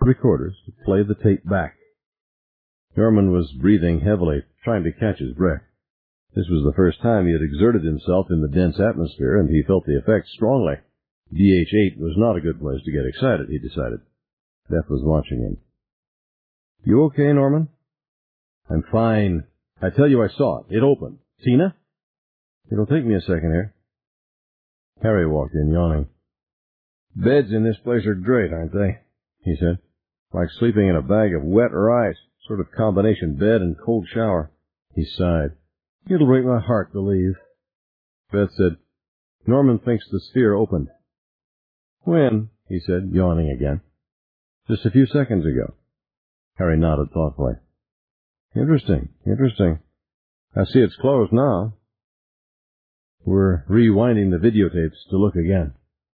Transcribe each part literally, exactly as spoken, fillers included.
recorders to play the tape back. Norman was breathing heavily, trying to catch his breath. This was the first time he had exerted himself in the dense atmosphere, and he felt the effects strongly. D H eight was not a good place to get excited, he decided. Beth was watching him. You okay, Norman? I'm fine. I tell you I saw it. It opened. Tina? It'll take me a second here. Harry walked in, yawning. Beds in this place are great, aren't they? He said. Like sleeping in a bag of wet rice. Sort of combination bed and cold shower. He sighed. It'll break my heart to leave. Beth said, Norman thinks the sphere opened. When? He said, yawning again. Just a few seconds ago. Harry nodded thoughtfully. Interesting, interesting. I see it's closed now. We're rewinding the videotapes to look again.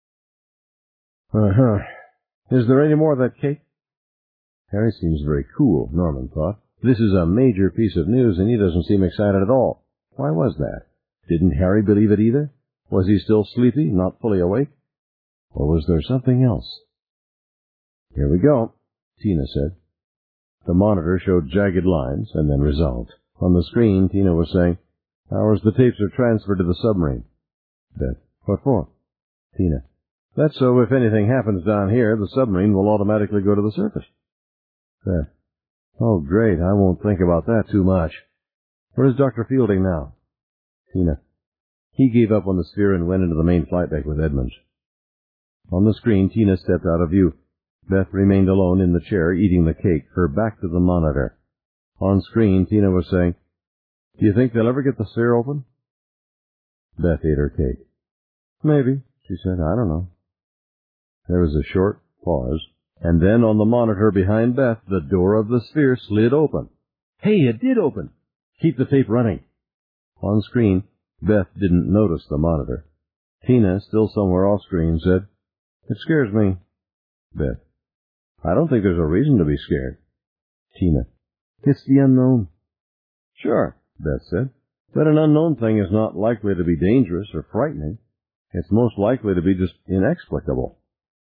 Uh-huh. Is there any more of that cake? Harry seems very cool, Norman thought. This is a major piece of news, and he doesn't seem excited at all. Why was that? Didn't Harry believe it either? Was he still sleepy, not fully awake? Or was there something else? Here we go, Tina said. The monitor showed jagged lines and then resolved. On the screen, Tina was saying, Ours, the tapes are transferred to the submarine. Beth, what for? Tina, that's so if anything happens down here, the submarine will automatically go to the surface. Beth, oh, great, I won't think about that too much. Where is Doctor Fielding now? Tina, he gave up on the sphere and went into the main flight deck with Edmonds. On the screen, Tina stepped out of view. Beth remained alone in the chair, eating the cake, her back to the monitor. On screen, Tina was saying, Do you think they'll ever get the sphere open? Beth ate her cake. Maybe, she said, I don't know. There was a short pause, and then on the monitor behind Beth, the door of the sphere slid open. Hey, it did open! Keep the tape running. On screen, Beth didn't notice the monitor. Tina, still somewhere off screen, said, It scares me. Beth, I don't think there's a reason to be scared. Tina, it's the unknown. Sure, Beth said, but an unknown thing is not likely to be dangerous or frightening. It's most likely to be just inexplicable.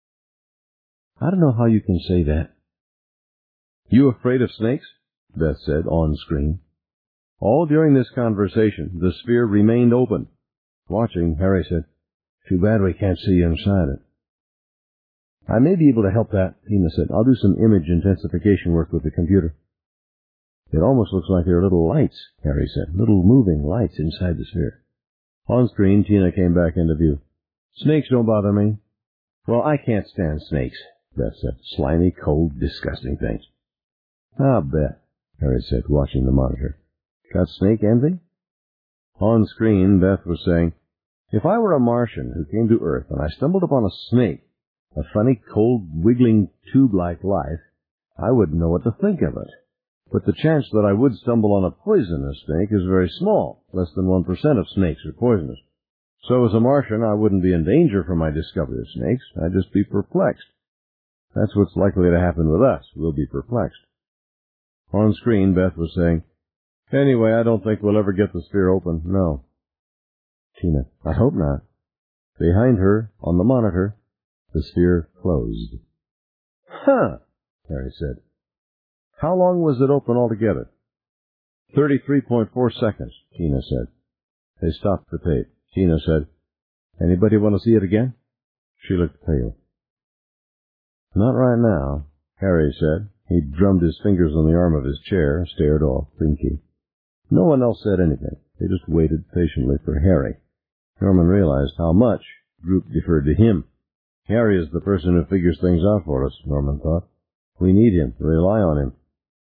I don't know how you can say that. You afraid of snakes? Beth said, on screen. All during this conversation, the sphere remained open. Watching, Harry said, Too bad we can't see inside it. I may be able to help that, Tina said. I'll do some image intensification work with the computer. It almost looks like there are little lights, Harry said, little moving lights inside the sphere. On screen, Tina came back into view. Snakes don't bother me. Well, I can't stand snakes, Beth said. Slimy, cold, disgusting things. Ah, Beth, Harry said, watching the monitor. Got snake envy? On screen, Beth was saying, If I were a Martian who came to Earth and I stumbled upon a snake, a funny, cold, wiggling, tube-like life, I wouldn't know what to think of it. But the chance that I would stumble on a poisonous snake is very small. Less than one percent of snakes are poisonous. So as a Martian, I wouldn't be in danger from my discovery of snakes. I'd just be perplexed. That's what's likely to happen with us. We'll be perplexed. On screen, Beth was saying, Anyway, I don't think we'll ever get the sphere open. No. Tina, I hope not. Behind her, on the monitor, the sphere closed. Huh, Harry said. How long was it open altogether? Thirty-three point four seconds, Tina said. They stopped the tape. Tina said, Anybody want to see it again? She looked pale. Not right now, Harry said. He drummed his fingers on the arm of his chair, stared off, thinking. No one else said anything. They just waited patiently for Harry. Norman realized how much Droop deferred to him. Harry is the person who figures things out for us, Norman thought. We need him, rely on him.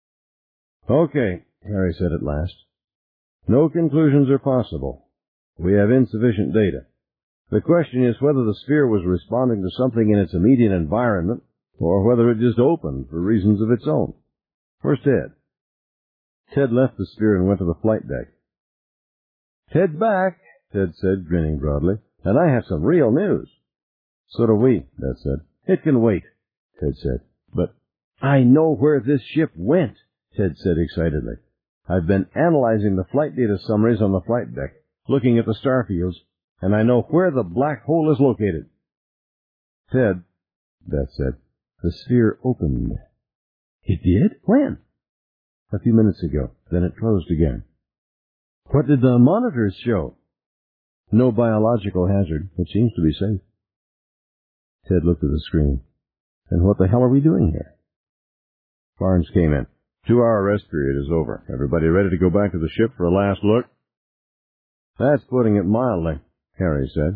Okay, Harry said at last. No conclusions are possible. We have insufficient data. The question is whether the sphere was responding to something in its immediate environment, or whether it just opened for reasons of its own. Where's Ted? Ted left the sphere and went to the flight deck. Ted's back, Ted said, grinning broadly, and I have some real news. So do we, Beth said. It can wait, Ted said. But I know where this ship went, Ted said excitedly. I've been analyzing the flight data summaries on the flight deck, looking at the star fields, and I know where the black hole is located. Ted, Beth said, The sphere opened. It did? When? A few minutes ago. Then it closed again. What did the monitors show? No biological hazard. It seems to be safe. Ted looked at the screen. And what the hell are we doing here? Barnes came in. Two-hour rest period is over. Everybody ready to go back to the ship for a last look? That's putting it mildly, Harry said.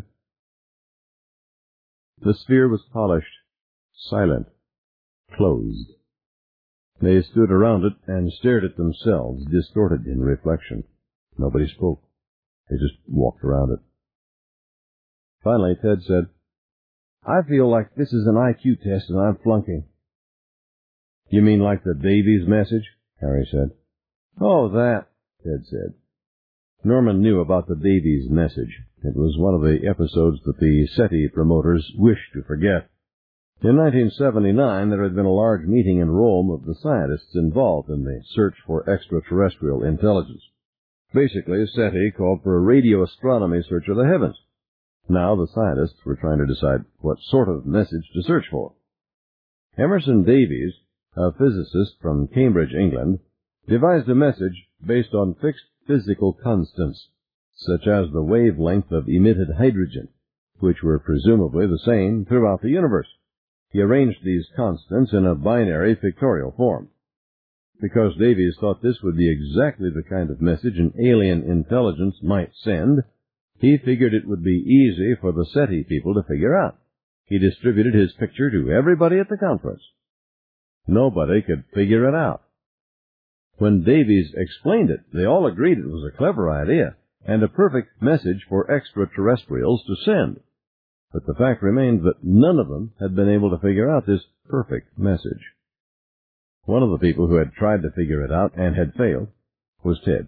The sphere was polished, silent, closed. They stood around it and stared at themselves, distorted in reflection. Nobody spoke. They just walked around it. Finally, Ted said, I feel like this is an I Q test and I'm flunking. You mean like the Davies message? Harry said. Oh, that, Ted said. Norman knew about the Davies message. It was one of the episodes that the SETI promoters wished to forget. In nineteen seventy-nine, there had been a large meeting in Rome of the scientists involved in the search for extraterrestrial intelligence. Basically, SETI called for a radio astronomy search of the heavens. Now the scientists were trying to decide what sort of message to search for. Emerson Davies, a physicist from Cambridge, England, devised a message based on fixed physical constants, such as the wavelength of emitted hydrogen, which were presumably the same throughout the universe. He arranged these constants in a binary pictorial form. Because Davies thought this would be exactly the kind of message an alien intelligence might send, he figured it would be easy for the SETI people to figure out. He distributed his picture to everybody at the conference. Nobody could figure it out. When Davies explained it, they all agreed it was a clever idea and a perfect message for extraterrestrials to send. But the fact remained that none of them had been able to figure out this perfect message. One of the people who had tried to figure it out and had failed was Ted.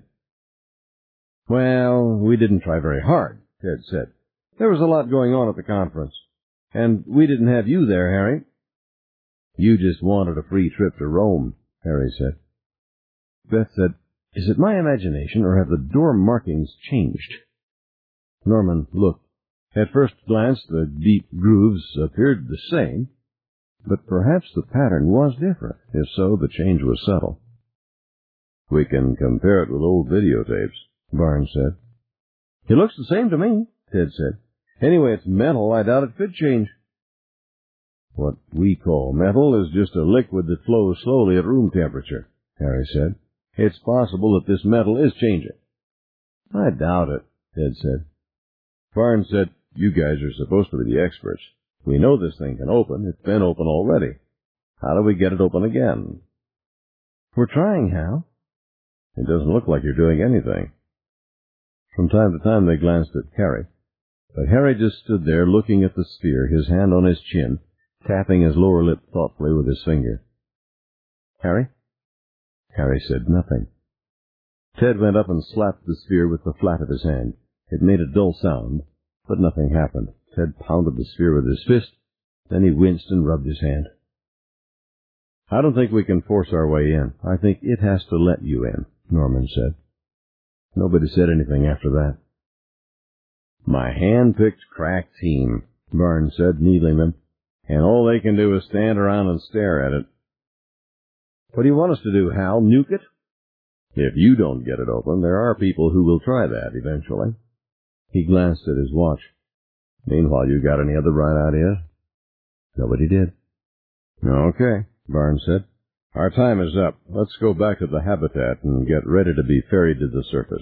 Well, we didn't try very hard, Ted said. There was a lot going on at the conference. And we didn't have you there, Harry. You just wanted a free trip to Rome, Harry said. Beth said, Is it my imagination, or have the door markings changed? Norman looked. At first glance, the deep grooves appeared the same, but perhaps the pattern was different. If so, the change was subtle. We can compare it with old videotapes, Barnes said. It looks the same to me, Ted said. Anyway, it's metal. I doubt it could change. What we call metal is just a liquid that flows slowly at room temperature, Harry said. It's possible that this metal is changing. I doubt it, Ted said. Barnes said, You guys are supposed to be the experts. We know this thing can open. It's been open already. How do we get it open again? We're trying, Hal. It doesn't look like you're doing anything. From time to time they glanced at Harry, but Harry just stood there looking at the sphere, his hand on his chin, tapping his lower lip thoughtfully with his finger. Harry? Harry said nothing. Ted went up and slapped the sphere with the flat of his hand. It made a dull sound, but nothing happened. Ted pounded the sphere with his fist, then he winced and rubbed his hand. I don't think we can force our way in. I think it has to let you in, Norman said. Nobody said anything after that. My hand-picked crack team, Barnes said, needling them, and all they can do is stand around and stare at it. What do you want us to do, Hal? Nuke it? If you don't get it open, there are people who will try that eventually. He glanced at his watch. Meanwhile, you got any other bright ideas? Nobody did. Okay, Barnes said. Our time is up. Let's go back to the habitat and get ready to be ferried to the surface.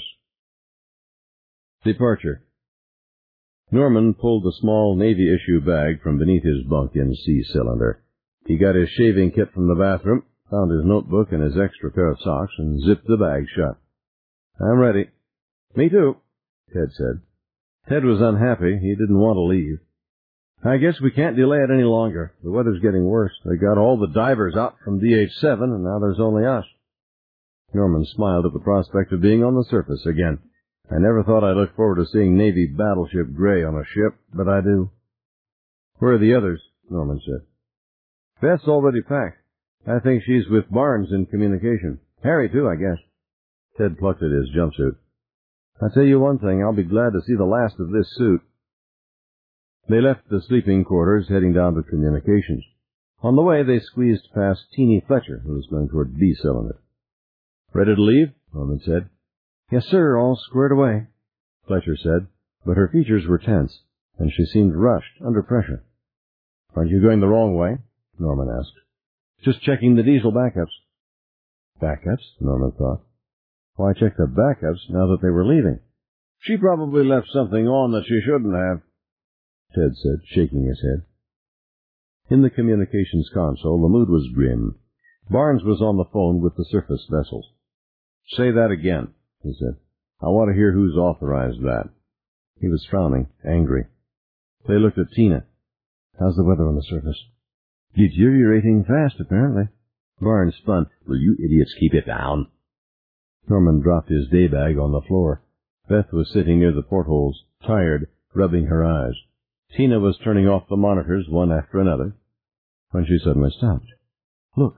Departure. Norman pulled the small Navy-issue bag from beneath his bunk-in C cylinder. He got his shaving kit from the bathroom, found his notebook and his extra pair of socks, and zipped the bag shut. I'm ready. Me too, Ted said. Ted was unhappy. He didn't want to leave. I guess we can't delay it any longer. The weather's getting worse. They got all the divers out from D H seven, and now there's only us. Norman smiled at the prospect of being on the surface again. I never thought I'd look forward to seeing Navy battleship gray on a ship, but I do. Where are the others? Norman said. Beth's already packed. I think she's with Barnes in communication. Harry, too, I guess. Ted plucked at his jumpsuit. I'll tell you one thing, I'll be glad to see the last of this suit. They left the sleeping quarters, heading down to communications. On the way, they squeezed past Teeny Fletcher, who was going toward B cylinder. "Ready to leave?" Norman said. "Yes, sir, all squared away," Fletcher said, but her features were tense, and she seemed rushed, under pressure. "Aren't you going the wrong way?" Norman asked. "Just checking the diesel backups." Backups? Norman thought. Why check the backups now that they were leaving? "She probably left something on that she shouldn't have," Ted said, shaking his head. In the communications console, the mood was grim. Barnes was on the phone with the surface vessels. "Say that again," he said. "I want to hear who's authorized that." He was frowning, angry. They looked at Tina. "How's the weather on the surface?" "Deteriorating fast, apparently." Barnes spun. "Will you idiots keep it down?" Norman dropped his day bag on the floor. Beth was sitting near the portholes, tired, rubbing her eyes. Tina was turning off the monitors one after another, when she suddenly stopped. "Look."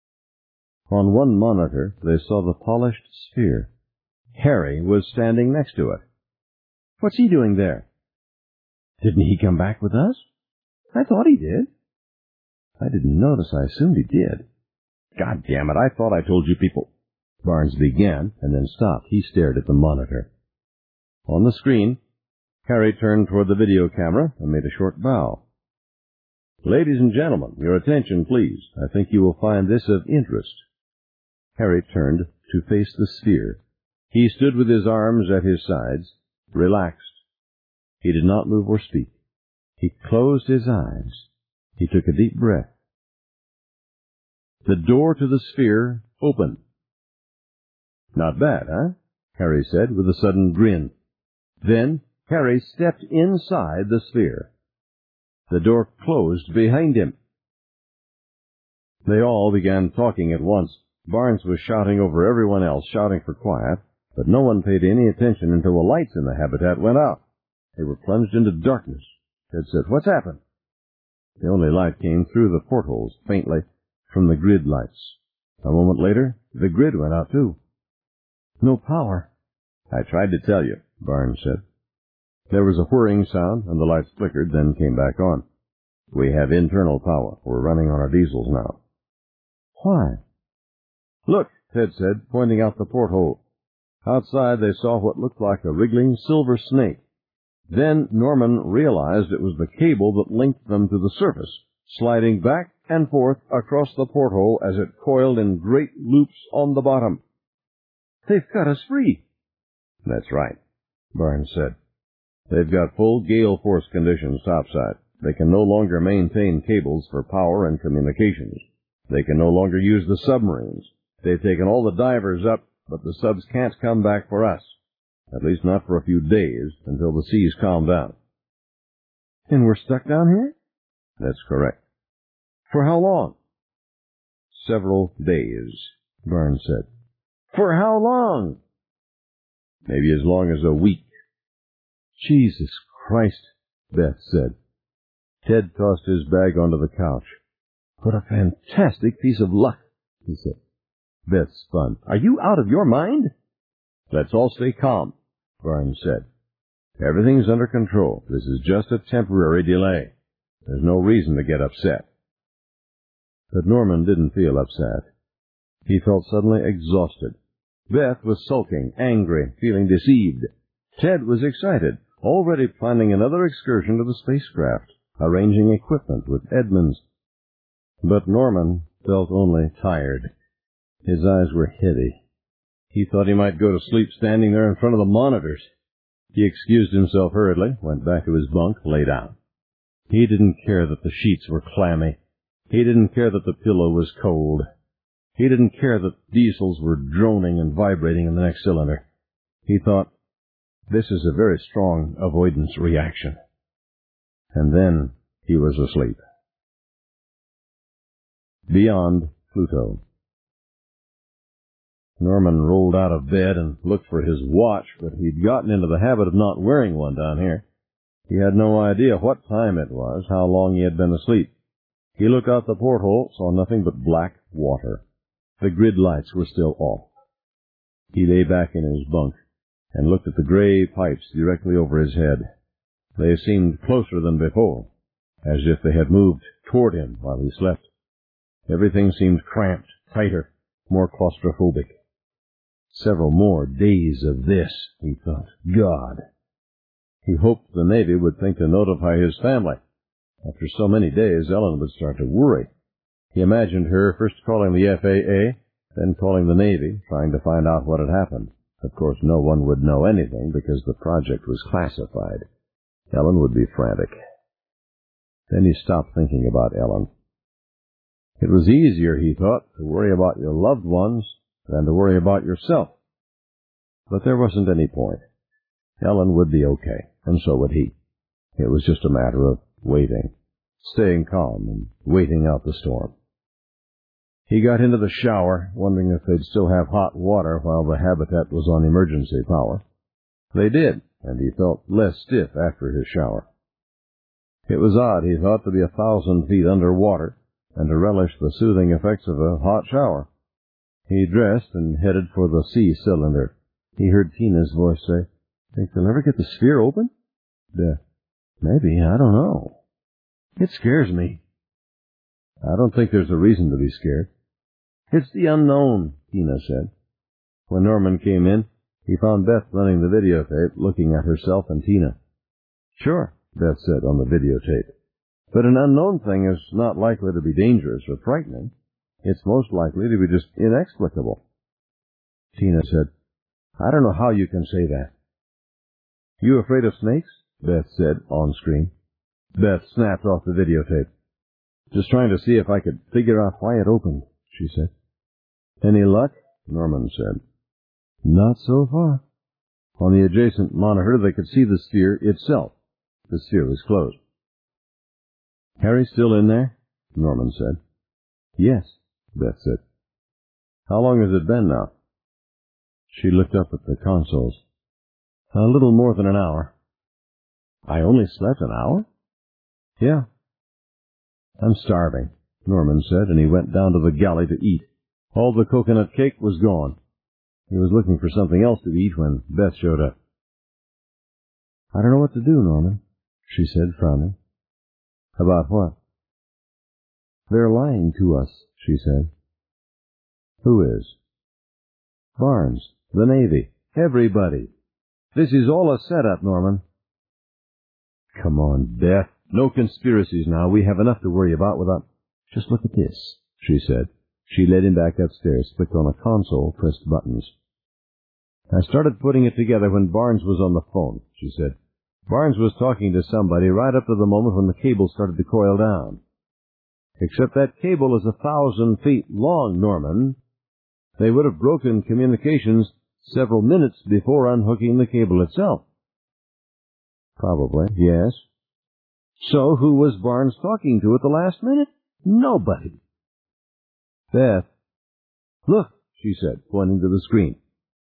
On one monitor, they saw the polished sphere. Harry was standing next to it. "What's he doing there?" "Didn't he come back with us?" "I thought he did." "I didn't notice. I assumed he did." "God damn it, I thought I told you people—" Barnes began, and then stopped. He stared at the monitor. On the screen, Harry turned toward the video camera and made a short bow. "Ladies and gentlemen, your attention, please. I think you will find this of interest." Harry turned to face the sphere. He stood with his arms at his sides, relaxed. He did not move or speak. He closed his eyes. He took a deep breath. The door to the sphere opened. "Not bad, huh?" Harry said with a sudden grin. Then Harry stepped inside the sphere. The door closed behind him. They all began talking at once. Barnes was shouting over everyone else, shouting for quiet, but no one paid any attention until the lights in the habitat went out. They were plunged into darkness. Ted said, "What's happened?" The only light came through the portholes, faintly, from the grid lights. A moment later, the grid went out too. "No power." "I tried to tell you," Barnes said. There was a whirring sound, and the lights flickered, then came back on. "We have internal power. We're running on our diesels now." "Why?" "Look," Ted said, pointing out the porthole. Outside they saw what looked like a wriggling silver snake. Then Norman realized it was the cable that linked them to the surface, sliding back and forth across the porthole as it coiled in great loops on the bottom. "They've cut us free." "That's right," Barnes said. "They've got full gale force conditions topside. They can no longer maintain cables for power and communications. They can no longer use the submarines. They've taken all the divers up, but the subs can't come back for us. At least not for a few days, until the seas calm down." "And we're stuck down here?" "That's correct." "For how long?" "Several days," Barnes said. "For how long?" "Maybe as long as a week." "Jesus Christ," Beth said. Ted tossed his bag onto the couch. "What a fantastic piece of luck," he said. Beth spun. "Are you out of your mind?" "Let's all stay calm," Barnes said. "Everything's under control. This is just a temporary delay. There's no reason to get upset." But Norman didn't feel upset. He felt suddenly exhausted. Beth was sulking, angry, feeling deceived. Ted was excited, already planning another excursion to the spacecraft, arranging equipment with Edmonds. But Norman felt only tired. His eyes were heavy. He thought he might go to sleep standing there in front of the monitors. He excused himself hurriedly, went back to his bunk, lay down. He didn't care that the sheets were clammy. He didn't care that the pillow was cold. He didn't care that diesels were droning and vibrating in the next cylinder. He thought, this is a very strong avoidance reaction. And then he was asleep. Beyond Pluto. Norman rolled out of bed and looked for his watch, but he'd gotten into the habit of not wearing one down here. He had no idea what time it was, how long he had been asleep. He looked out the porthole, saw nothing but black water. The grid lights were still off. He lay back in his bunk and looked at the gray pipes directly over his head. They seemed closer than before, as if they had moved toward him while he slept. Everything seemed cramped, tighter, more claustrophobic. Several more days of this, he thought. God. He hoped the Navy would think to notify his family. After so many days, Ellen would start to worry. He imagined her first calling the F A A, then calling the Navy, trying to find out what had happened. Of course, no one would know anything because the project was classified. Ellen would be frantic. Then he stopped thinking about Ellen. It was easier, he thought, to worry about your loved ones than to worry about yourself. But there wasn't any point. Ellen would be okay, and so would he. It was just a matter of waiting, staying calm and waiting out the storm. He got into the shower, wondering if they'd still have hot water while the Habitat was on emergency power. They did, and he felt less stiff after his shower. It was odd, he thought, to be a thousand feet under water and to relish the soothing effects of a hot shower. He dressed and headed for the sea cylinder. He heard Tina's voice say, "Think they'll ever get the sphere open?" Uh, maybe, I don't know. It scares me. I don't think there's a reason to be scared. It's the unknown, Tina said. When Norman came in, he found Beth running the videotape, looking at herself and Tina. Sure, Beth said on the videotape. But an unknown thing is not likely to be dangerous or frightening. It's most likely to be just inexplicable. Tina said, I don't know how you can say that. You afraid of snakes? Beth said on screen. Beth snapped off the videotape. Just trying to see if I could figure out why it opened, she said. Any luck? Norman said. Not so far. On the adjacent monitor, they could see the sphere itself. The sphere was closed. Harry still in there? Norman said. Yes, Beth said. How long has it been now? She looked up at the consoles. A little more than an hour. I only slept an hour? Yeah. I'm starving, Norman said, and he went down to the galley to eat. All the coconut cake was gone. He was looking for something else to eat when Beth showed up. I don't know what to do, Norman, she said, frowning. About what? They're lying to us, she said. Who is? Barnes, the Navy, everybody. This is all a setup, Norman. Come on, Beth. No conspiracies now. We have enough to worry about without... Just look at this, she said. She led him back upstairs, clicked on a console, pressed buttons. I started putting it together when Barnes was on the phone, she said. Barnes was talking to somebody right up to the moment when the cable started to coil down. Except that cable is a thousand feet long, Norman. They would have broken communications several minutes before unhooking the cable itself. Probably, yes. So who was Barnes talking to at the last minute? Nobody. Beth. Look, she said, pointing to the screen.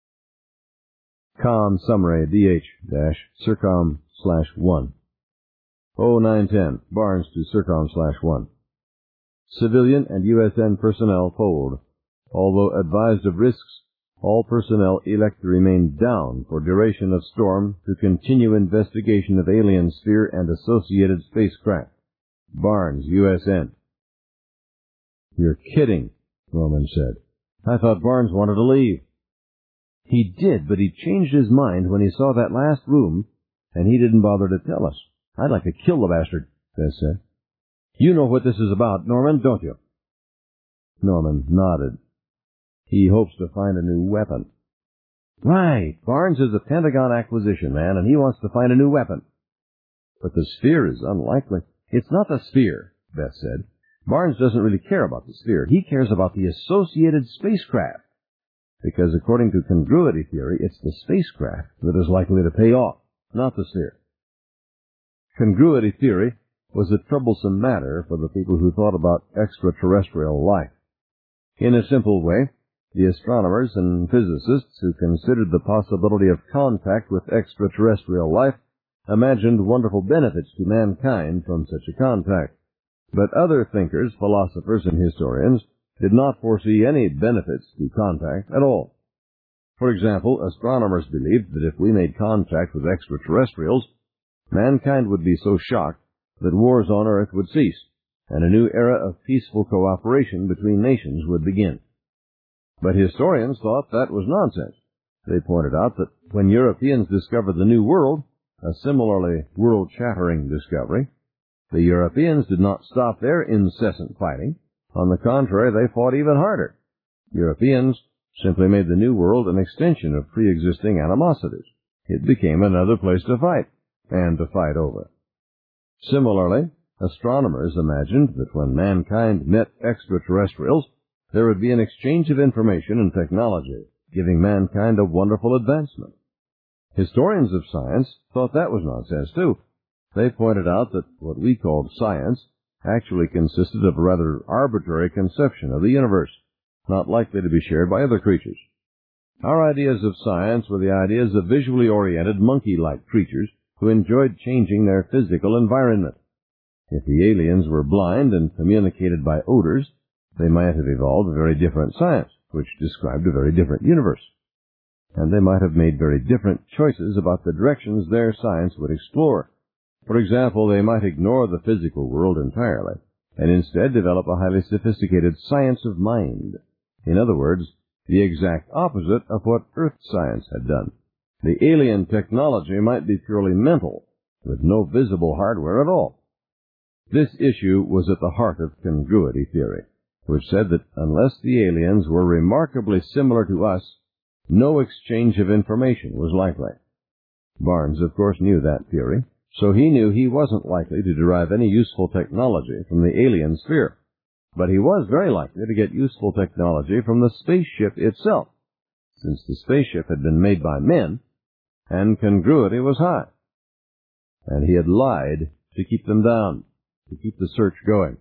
Com summary D H dash Circom slash one. oh nine ten, Barnes to Circom slash one. Civilian and U S N personnel told. Although advised of risks, all personnel elect to remain down for duration of storm to continue investigation of alien sphere and associated spacecraft. Barnes, U S N. You're kidding, Norman said. I thought Barnes wanted to leave. He did, but he changed his mind when he saw that last room, and he didn't bother to tell us. I'd like to kill the bastard, Beth said. You know what this is about, Norman, don't you? Norman nodded. He hopes to find a new weapon. Right. Barnes is a Pentagon acquisition man, and he wants to find a new weapon. But the sphere is unlikely. It's not the sphere, Beth said. Barnes doesn't really care about the sphere. He cares about the associated spacecraft. Because according to congruity theory, it's the spacecraft that is likely to pay off, not the sphere. Congruity theory was a troublesome matter for the people who thought about extraterrestrial life. In a simple way, the astronomers and physicists who considered the possibility of contact with extraterrestrial life imagined wonderful benefits to mankind from such a contact. But other thinkers, philosophers, and historians did not foresee any benefits to contact at all. For example, astronomers believed that if we made contact with extraterrestrials, mankind would be so shocked that wars on Earth would cease, and a new era of peaceful cooperation between nations would begin. But historians thought that was nonsense. They pointed out that when Europeans discovered the New World, a similarly world-shattering discovery, the Europeans did not stop their incessant fighting. On the contrary, they fought even harder. Europeans simply made the New World an extension of pre-existing animosities. It became another place to fight, and to fight over. Similarly, astronomers imagined that when mankind met extraterrestrials, there would be an exchange of information and technology, giving mankind a wonderful advancement. Historians of science thought that was nonsense, too. They pointed out that what we called science actually consisted of a rather arbitrary conception of the universe, not likely to be shared by other creatures. Our ideas of science were the ideas of visually oriented, monkey-like creatures who enjoyed changing their physical environment. If the aliens were blind and communicated by odors, they might have evolved a very different science, which described a very different universe. And they might have made very different choices about the directions their science would explore. For example, they might ignore the physical world entirely, and instead develop a highly sophisticated science of mind. In other words, the exact opposite of what Earth science had done. The alien technology might be purely mental, with no visible hardware at all. This issue was at the heart of congruity theory, which said that unless the aliens were remarkably similar to us, no exchange of information was likely. Barnes, of course, knew that theory, so he knew he wasn't likely to derive any useful technology from the alien sphere. But he was very likely to get useful technology from the spaceship itself, since the spaceship had been made by men, and congruity was high. And he had lied to keep them down, to keep the search going.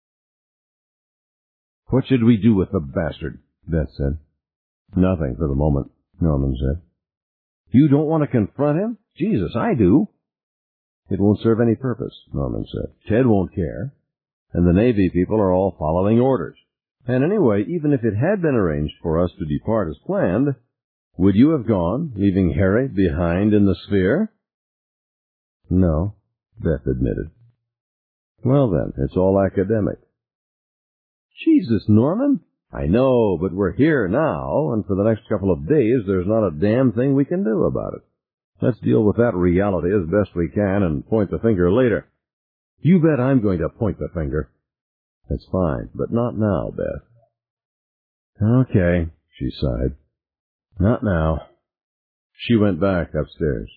"What should we do with the bastard?" Beth said. "Nothing for the moment," Norman said. "You don't want to confront him? Jesus, I do." "It won't serve any purpose," Norman said. "Ted won't care, and the Navy people are all following orders. And anyway, even if it had been arranged for us to depart as planned, would you have gone, leaving Harry behind in the sphere?" "No," Beth admitted. "Well then, it's all academic." "Jesus, Norman!" "I know, but we're here now, and for the next couple of days there's not a damn thing we can do about it. Let's deal with that reality as best we can and point the finger later." "You bet I'm going to point the finger." "That's fine, but not now, Beth." "Okay," she sighed. "Not now." She went back upstairs.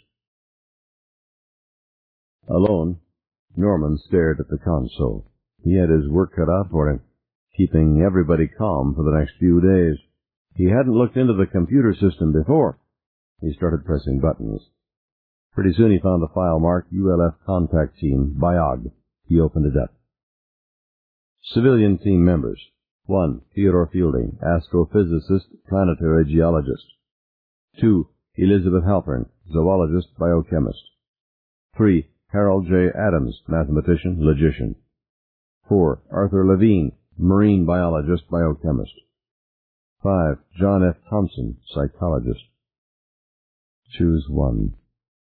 Alone, Norman stared at the console. He had his work cut out for him, keeping everybody calm for the next few days. He hadn't looked into the computer system before. He started pressing buttons. Pretty soon he found the file marked U L F Contact Team, Biog. He opened it up. Civilian team members. one. Theodore Fielding, astrophysicist, planetary geologist. two. Elizabeth Halpern, zoologist, biochemist. three. Harold J. Adams, mathematician, logician. four. Arthur Levine, marine biologist, biochemist. five. John F. Thompson, psychologist. Choose one.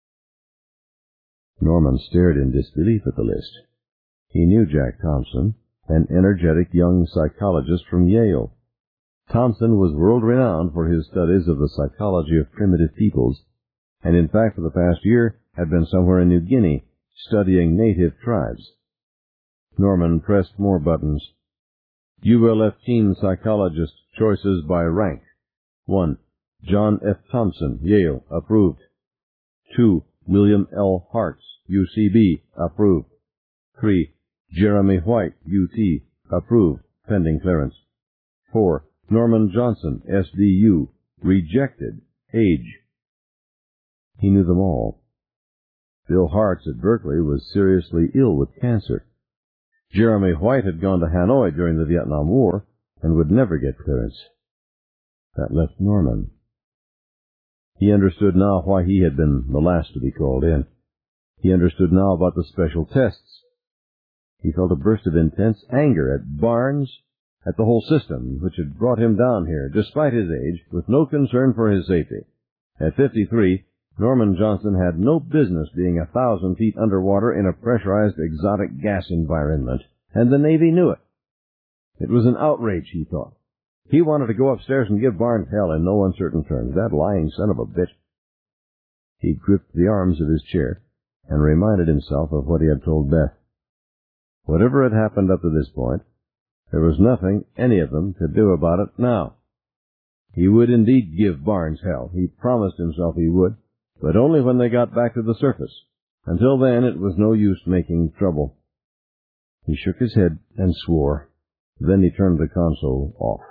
Norman stared in disbelief at the list. He knew Jack Thompson, an energetic young psychologist from Yale. Thompson was world-renowned for his studies of the psychology of primitive peoples, and in fact for the past year had been somewhere in New Guinea studying native tribes. Norman pressed more buttons. U L F Team Psychologist, choices by rank. one. John F. Thompson, Yale, approved. two. William L. Hartz, U C B, approved. three. Jeremy White, U T, approved, pending clearance. four. Norman Johnson, S D U, rejected, age. He knew them all. Bill Hartz at Berkeley was seriously ill with cancer. Jeremy White had gone to Hanoi during the Vietnam War and would never get clearance. That left Norman. He understood now why he had been the last to be called in. He understood now about the special tests. He felt a burst of intense anger at Barnes, at the whole system, which had brought him down here, despite his age, with no concern for his safety. At fifty-three, Norman Johnson had no business being a thousand feet underwater in a pressurized exotic gas environment, and the Navy knew it. It was an outrage, he thought. He wanted to go upstairs and give Barnes hell in no uncertain terms, that lying son of a bitch. He gripped the arms of his chair and reminded himself of what he had told Beth. Whatever had happened up to this point, there was nothing any of them could do about it now. He would indeed give Barnes hell. He promised himself he would, but only when they got back to the surface. Until then, it was no use making trouble. He shook his head and swore. Then he turned the console off.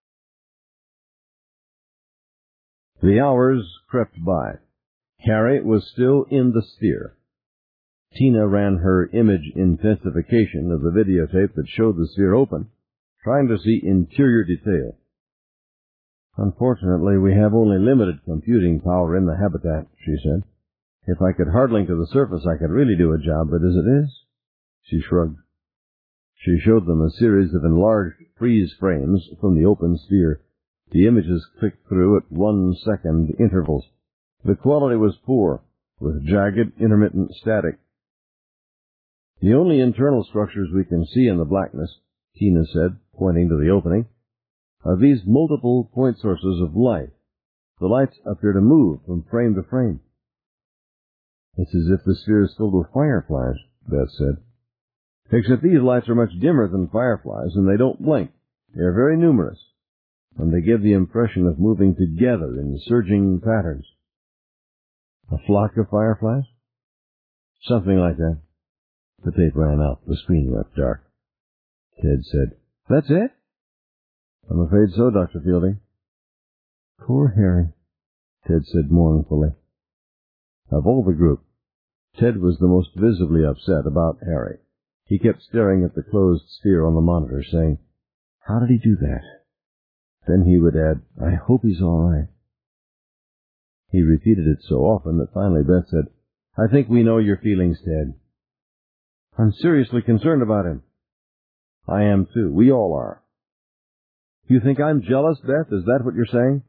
The hours crept by. Harry was still in the sphere. Tina ran her image intensification of the videotape that showed the sphere open, trying to see interior detail. Unfortunately, we have only limited computing power in the habitat, she said. If I could hard link to the surface, I could really do a job, but as it is... She shrugged. She showed them a series of enlarged freeze frames from the open sphere. The images clicked through at one-second intervals. The quality was poor, with jagged, intermittent static. The only internal structures we can see in the blackness, Tina said, pointing to the opening, are these multiple point sources of light. The lights appear to move from frame to frame. It's as if the sphere is filled with fireflies, Beth said. Except these lights are much dimmer than fireflies, and they don't blink. They're very numerous, and they give the impression of moving together in surging patterns. A flock of fireflies? Something like that. The tape ran out. The screen went dark. Ted said, "That's it?" "I'm afraid so, Doctor Fielding." "Poor Harry," Ted said mournfully. Of all the group, Ted was the most visibly upset about Harry. He kept staring at the closed sphere on the monitor, saying, "How did he do that?" Then he would add, "I hope he's all right." He repeated it so often that finally Beth said, "I think we know your feelings, Ted." "I'm seriously concerned about him." "I am, too. We all are." "You think I'm jealous, Beth? Is that what you're saying?"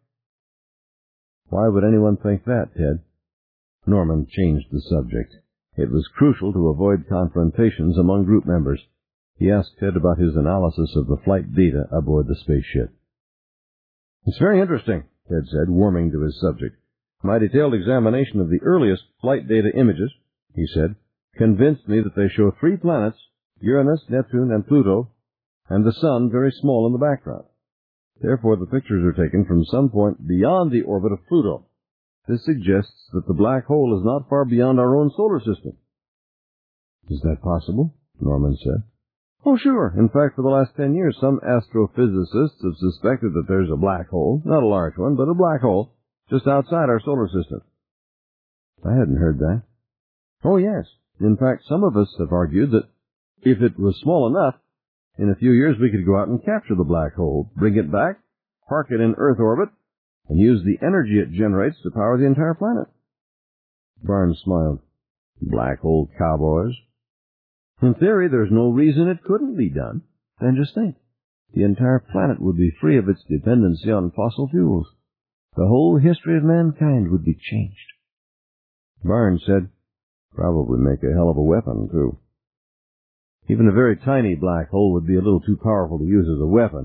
"Why would anyone think that, Ted?" Norman changed the subject. It was crucial to avoid confrontations among group members. He asked Ted about his analysis of the flight data aboard the spaceship. "It's very interesting," Ted said, warming to his subject. "My detailed examination of the earliest flight data images," he said, "convinced me that they show three planets, Uranus, Neptune, and Pluto, and the Sun very small in the background. Therefore, the pictures are taken from some point beyond the orbit of Pluto. This suggests that the black hole is not far beyond our own solar system." "Is that possible?" Norman said. "Oh, sure. In fact, for the last ten years, some astrophysicists have suspected that there's a black hole, not a large one, but a black hole, just outside our solar system." "I hadn't heard that." "Oh, yes. In fact, some of us have argued that if it was small enough, in a few years we could go out and capture the black hole, bring it back, park it in Earth orbit, and use the energy it generates to power the entire planet." Barnes smiled. "Black hole cowboys." "In theory, there's no reason it couldn't be done. Then just think. The entire planet would be free of its dependency on fossil fuels. The whole history of mankind would be changed." Barnes said, "Probably make a hell of a weapon, too." "Even a very tiny black hole would be a little too powerful to use as a weapon."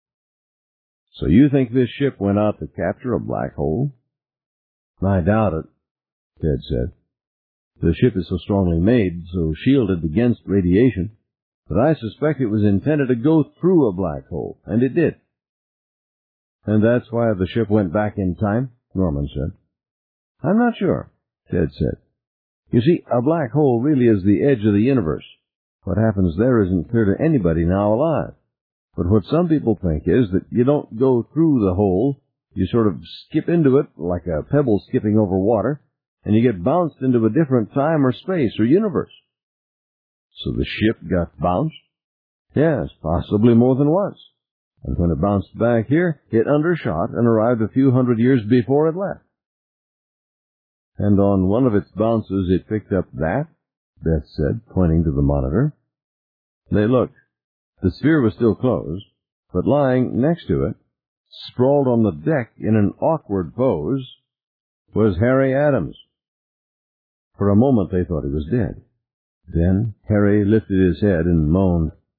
"So you think this ship went out to capture a black hole?" "I doubt it," Ted said. "The ship is so strongly made, so shielded against radiation, that I suspect it was intended to go through a black hole, and it did." "And that's why the ship went back in time?" Norman said. "I'm not sure," Ted said. "You see, a black hole really is the edge of the universe. What happens there isn't clear to anybody now alive. But what some people think is that you don't go through the hole, you sort of skip into it like a pebble skipping over water, and you get bounced into a different time or space or universe." "So the ship got bounced?" "Yes, possibly more than once. And when it bounced back here, it undershot and arrived a few hundred years before it left." "And on one of its bounces it picked up that?" Beth said, pointing to the monitor. They looked. The sphere was still closed, but lying next to it, sprawled on the deck in an awkward pose, was Harry Adams. For a moment they thought he was dead. Then Harry lifted his head and moaned.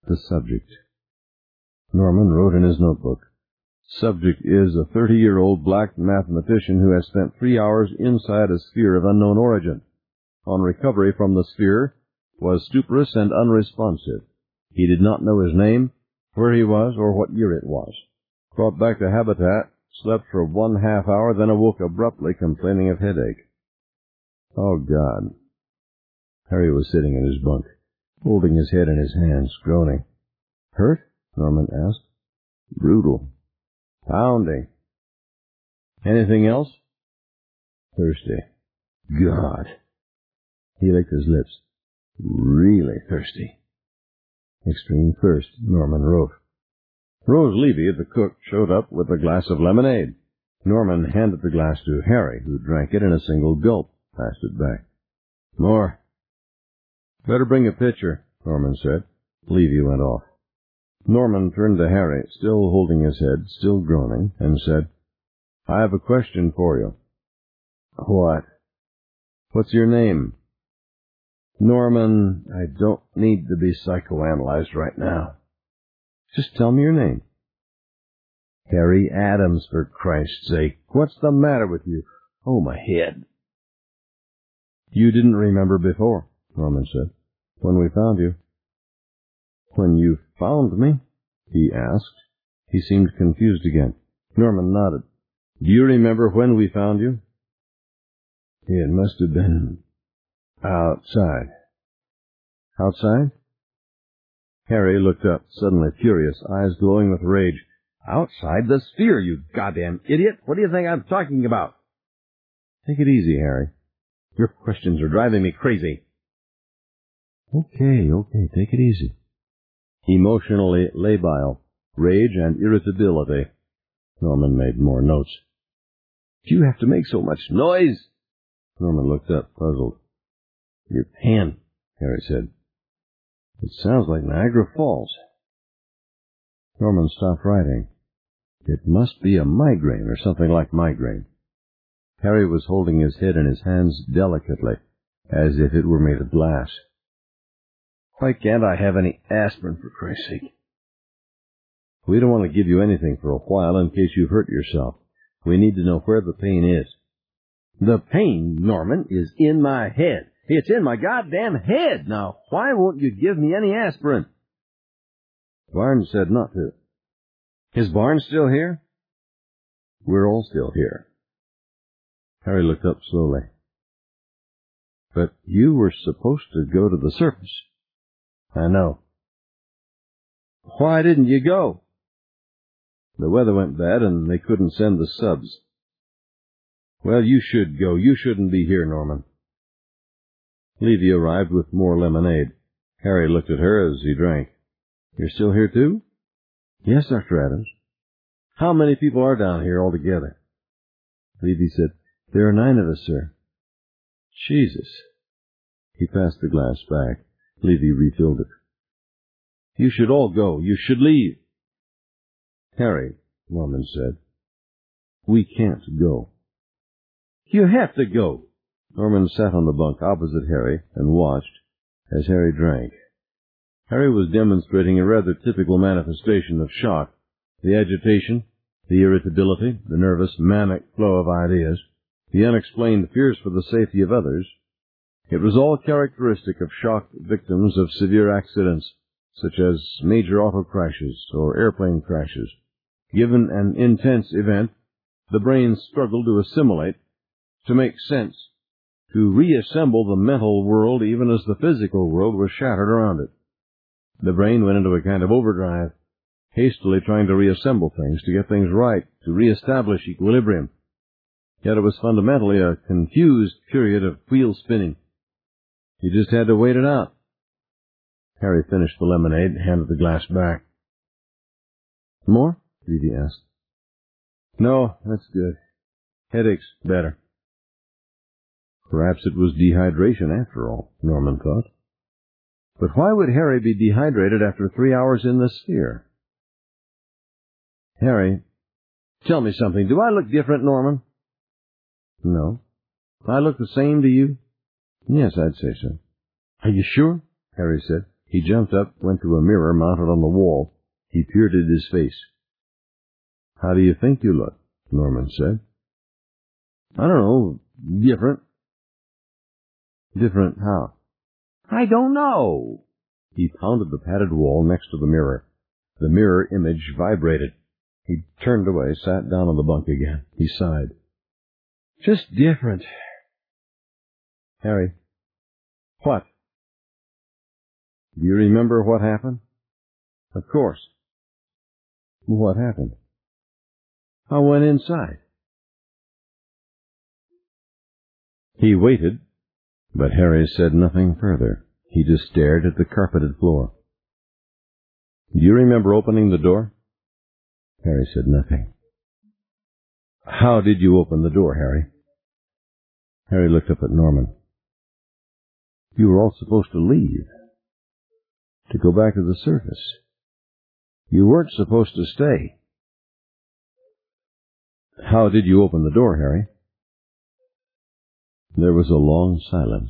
The subject. Norman wrote in his notebook. Subject is a thirty-year-old black mathematician who has spent three hours inside a sphere of unknown origin. On recovery from the sphere, was stuporous and unresponsive. He did not know his name, where he was, or what year it was. Brought back to habitat, slept for one half hour, then awoke abruptly, complaining of headache. Oh, God. Harry was sitting in his bunk, holding his head in his hands, groaning. Hurt? Norman asked. Brutal. Pounding. Anything else? Thirsty. God. He licked his lips. Really thirsty. Extreme thirst, Norman wrote. Rose Levy, the cook, showed up with a glass of lemonade. Norman handed the glass to Harry, who drank it in a single gulp, passed it back. More. Better bring a pitcher, Norman said. Levy went off. Norman turned to Harry, still holding his head, still groaning, and said, I have a question for you. What? What's your name? Norman, I don't need to be psychoanalyzed right now. Just tell me your name. Harry Adams, for Christ's sake. What's the matter with you? Oh, my head. You didn't remember before, Norman said, when we found you. When you found me? He asked. He seemed confused again. Norman nodded. Do you remember when we found you? It must have been outside. Outside? Harry looked up, suddenly furious, eyes glowing with rage. Outside the sphere, you goddamn idiot! What do you think I'm talking about? Take it easy, Harry. Your questions are driving me crazy. Okay, okay, take it easy. Emotionally labile, rage and irritability. Norman made more notes. Do you have to make so much noise? Norman looked up, puzzled. Your pen, Harry said. It sounds like Niagara Falls. Norman stopped writing. It must be a migraine or something like migraine. Harry was holding his head in his hands delicately, as if it were made of glass. Why can't I have any aspirin, for Christ's sake? We don't want to give you anything for a while in case you hurt yourself. We need to know where the pain is. The pain, Norman, is in my head. It's in my goddamn head. Now, why won't you give me any aspirin? Barnes said not to. Is Barnes still here? We're all still here. Harry looked up slowly. But you were supposed to go to the surface. I know. Why didn't you go? The weather went bad and they couldn't send the subs. Well, you should go. You shouldn't be here, Norman. Levy arrived with more lemonade. Harry looked at her as he drank. You're still here, too? Yes, Doctor Adams. How many people are down here altogether? Levy said, There are nine of us, sir. Jesus. He passed the glass back. Levy refilled it. You should all go. You should leave. Harry, Norman said, we can't go. You have to go. Norman sat on the bunk opposite Harry and watched as Harry drank. Harry was demonstrating a rather typical manifestation of shock. The agitation, the irritability, the nervous, manic flow of ideas, the unexplained fears for the safety of others. It was all characteristic of shocked victims of severe accidents, such as major auto crashes or airplane crashes. Given an intense event, the brain struggled to assimilate, to make sense, to reassemble the mental world even as the physical world was shattered around it. The brain went into a kind of overdrive, hastily trying to reassemble things, to get things right, to reestablish equilibrium. Yet it was fundamentally a confused period of wheel spinning. You just had to wait it out. Harry finished the lemonade and handed the glass back. More? Levy asked. No, that's good. Headache's better. Perhaps it was dehydration after all, Norman thought. But why would Harry be dehydrated after three hours in the sphere? Harry, tell me something. Do I look different, Norman? No. I look the same to you? Yes, I'd say so. Are you sure? Harry said. He jumped up, went to a mirror mounted on the wall. He peered at his face. "How do you think you look?" Norman said. "I don't know. Different." "Different how?" "I don't know." He pounded the padded wall next to the mirror. The mirror image vibrated. He turned away, sat down on the bunk again. He sighed. "Just different." "Harry." "What?" "Do you remember what happened?" "Of course." "What happened?" "I went inside." He waited, but Harry said nothing further. He just stared at the carpeted floor. "Do you remember opening the door?" Harry said nothing. "How did you open the door, Harry?" Harry looked up at Norman. "You were all supposed to leave, to go back to the surface. You weren't supposed to stay." "How did you open the door, Harry?" There was a long silence.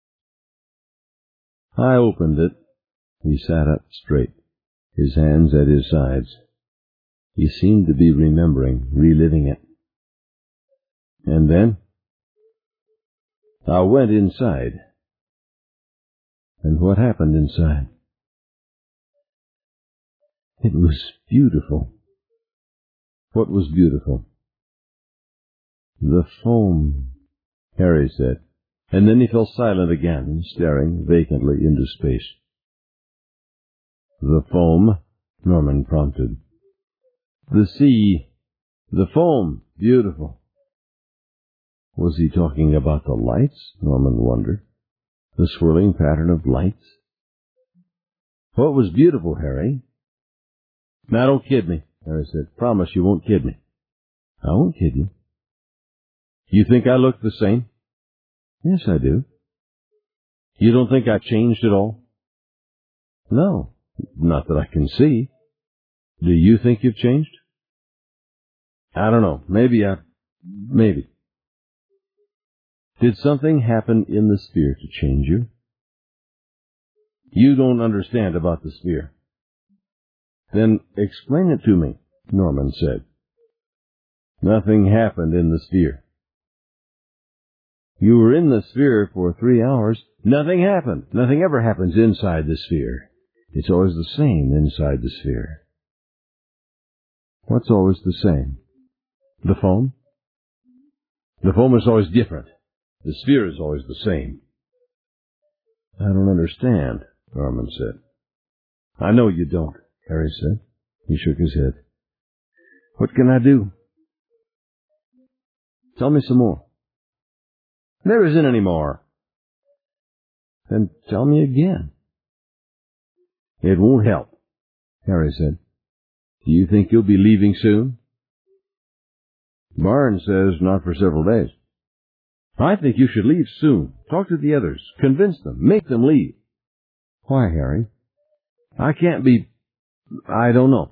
"I opened it." He sat up straight, his hands at his sides. He seemed to be remembering, reliving it. "And then?" "I went inside." "And what happened inside?" "It was beautiful." "What was beautiful?" "The foam," Harry said, and then he fell silent again, staring vacantly into space. "The foam?" Norman prompted. "The sea. The foam. Beautiful." Was he talking about the lights? Norman wondered. The swirling pattern of lights. "What was beautiful, Harry?" "Now, don't kid me," Harry said. "Promise you won't kid me." "I won't kid you." "You think I look the same?" "Yes, I do." "You don't think I've changed at all?" "No, not that I can see." "Do you think you've changed?" "I don't know. Maybe I... Maybe." "Did something happen in the sphere to change you?" "You don't understand about the sphere." "Then explain it to me," Norman said. "Nothing happened in the sphere." "You were in the sphere for three hours. Nothing happened. Nothing ever happens inside the sphere. It's always the same inside the sphere." "What's always the same?" "The foam." "The foam is always different. The sphere is always the same." "I don't understand," Norman said. "I know you don't," Harry said. He shook his head. "What can I do?" "Tell me some more." "There isn't any more." "Then tell me again." "It won't help," Harry said. "Do you think you'll be leaving soon?" "Barnes says not for several days." "I think you should leave soon. Talk to the others. Convince them. Make them leave." "Why, Harry?" "I can't be... I don't know."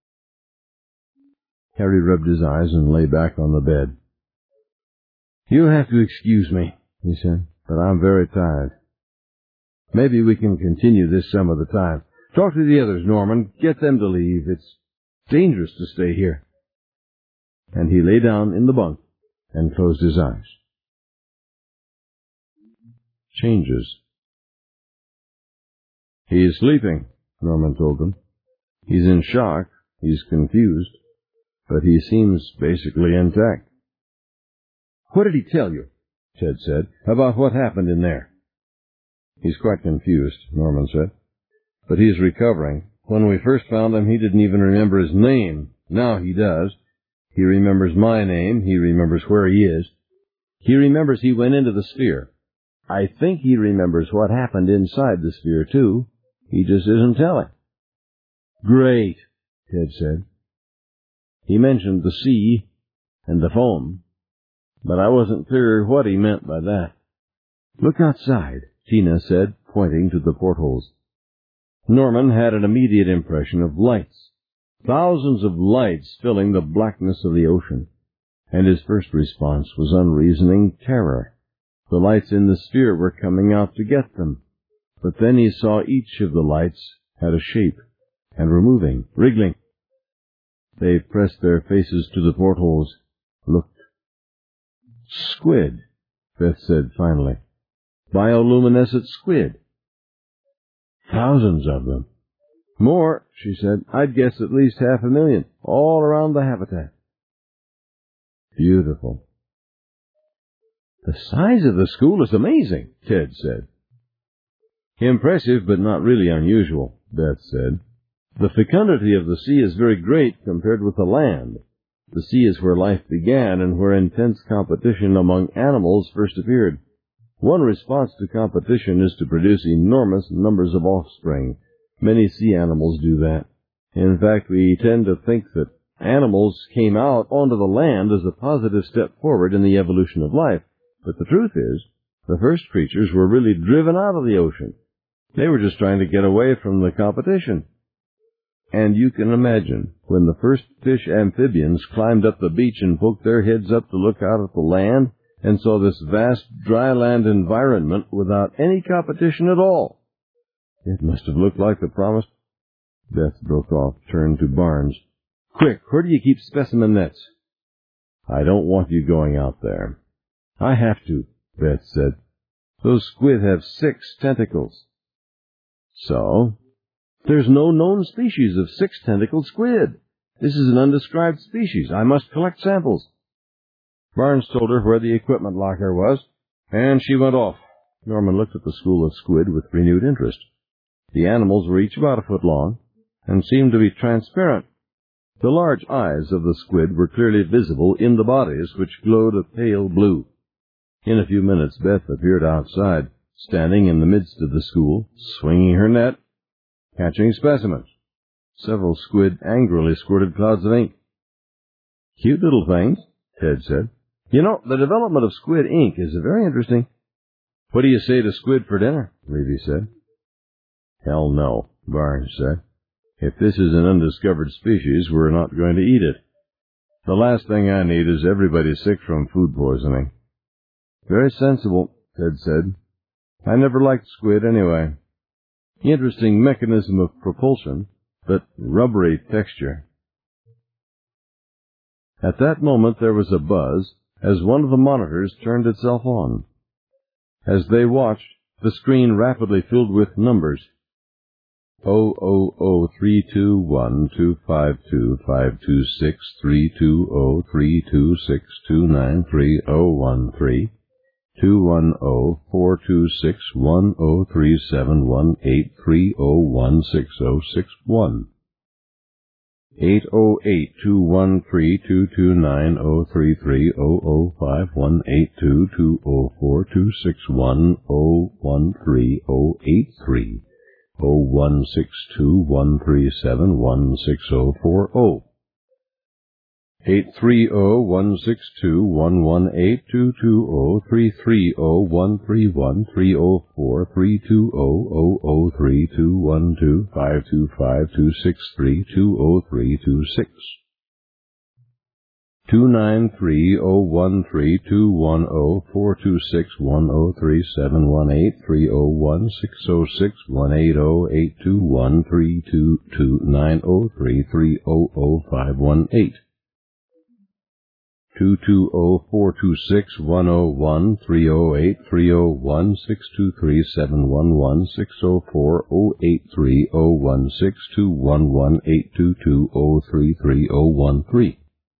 Harry rubbed his eyes and lay back on the bed. "You'll have to excuse me," he said, "but I'm very tired. Maybe we can continue this some other time. Talk to the others, Norman. Get them to leave. It's dangerous to stay here." And he lay down in the bunk and closed his eyes. Changes. "He is sleeping," Norman told them. "He's in shock. He's confused. But he seems basically intact." "What did he tell you?" Ted said. "About what happened in there?" "He's quite confused," Norman said. "But he's recovering. When we first found him, he didn't even remember his name. Now he does. He remembers my name. He remembers where he is. He remembers he went into the sphere. I think he remembers what happened inside the sphere, too. He just isn't telling." "Great," Ted said. "He mentioned the sea and the foam, but I wasn't clear what he meant by that." "Look outside," Tina said, pointing to the portholes. Norman had an immediate impression of lights, thousands of lights filling the blackness of the ocean, and his first response was unreasoning terror. The lights in the sphere were coming out to get them. But then he saw each of the lights had a shape and were moving, wriggling. They pressed their faces to the portholes, looked. Squid, Beth said finally. Bioluminescent squid. Thousands of them. More, she said. I'd guess at least half a million, all around the habitat. Beautiful. The size of the school is amazing, Ted said. Impressive, but not really unusual, Beth said. The fecundity of the sea is very great compared with the land. The sea is where life began and where intense competition among animals first appeared. One response to competition is to produce enormous numbers of offspring. Many sea animals do that. In fact, we tend to think that animals came out onto the land as a positive step forward in the evolution of life. But the truth is, the first creatures were really driven out of the ocean. They were just trying to get away from the competition. And you can imagine, when the first fish amphibians climbed up the beach and poked their heads up to look out at the land and saw this vast dry land environment without any competition at all. It must have looked like the promised... Beth broke off, turned to Barnes. Quick, where do you keep specimen nets? I don't want you going out there. I have to, Beth said. Those squid have six tentacles. So? There's no known species of six-tentacled squid. This is an undescribed species. I must collect samples. Barnes told her where the equipment locker was, and she went off. Norman looked at the school of squid with renewed interest. The animals were each about a foot long, and seemed to be transparent. The large eyes of the squid were clearly visible in the bodies, which glowed a pale blue. In a few minutes, Beth appeared outside, standing in the midst of the school, swinging her net, catching specimens. Several squid angrily squirted clouds of ink. Cute little things, Ted said. You know, the development of squid ink is very interesting. What do you say to squid for dinner? Levy said. Hell no, Barnes said. If this is an undiscovered species, we're not going to eat it. The last thing I need is everybody sick from food poisoning. Very sensible, Ted said. I never liked squid anyway. Interesting mechanism of propulsion, but rubbery texture. At that moment there was a buzz as one of the monitors turned itself on. As they watched, the screen rapidly filled with numbers. oh oh oh three two one two five two five two six three two oh three two six two nine three oh one three two one oh four two six one oh three seven one eight three oh one six oh six one eight oh eight two one three two two nine oh three three oh oh five one eight two two oh four two six one oh one three oh eight three oh one six two one three seven one six oh four oh eight three oh one six two one one eight two two oh three three oh one three one three oh four three two oh oh oh three two one two five two five two six three two oh three two six two nine three oh one three two one oh four two six one oh three seven one eight three oh one six oh six one eight oh eight two one three two two nine oh three three oh oh five one eight two two oh four two six one oh one three oh eight three oh one six two three seven one one six oh four oh eight three oh one six two one one eight two two oh three three oh one three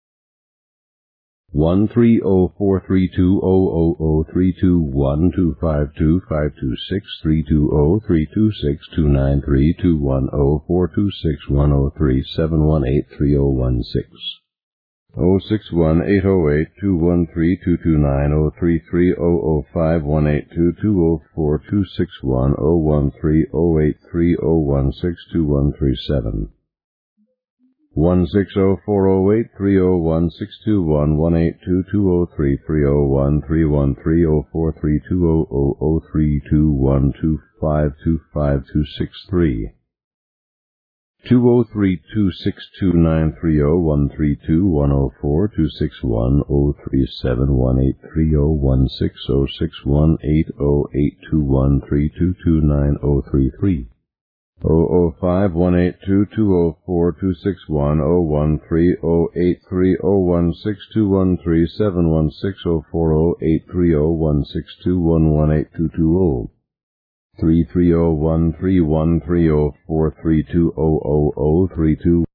one three oh four three two oh oh oh three two one two five two five two six three two oh three two six two nine three two one oh four two six one oh three seven one eight three oh one six oh six one eight oh eight two one three two two nine oh three three oh oh five one eight two two oh four two six one oh one three oh eight three oh one six two one three seven one six oh four oh eight three oh one six two one one eight two two oh three three oh one three one three oh four three two oh oh oh three two one two five two five two six three two oh three, two six two, nine three oh, one three two, one oh four, two six one, oh three seven, one eight three oh, one six oh six, one eight oh, eight two one, three two two nine oh three three. oh oh five, one eight two, two oh four, two six one, oh one three, oh eight three, oh one six, two one three, seven one six, oh four oh, eight three oh, one six two, one one eight two two oh. three three oh one three one three oh four three two oh oh oh three two